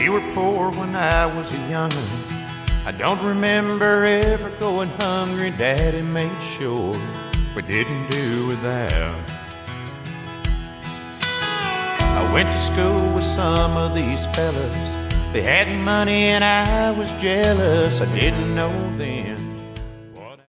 We were poor when I was a young'un. I don't remember ever going hungry. Daddy made sure we didn't do without. I went to school with some of these fellas. They had money and I was jealous. I didn't know then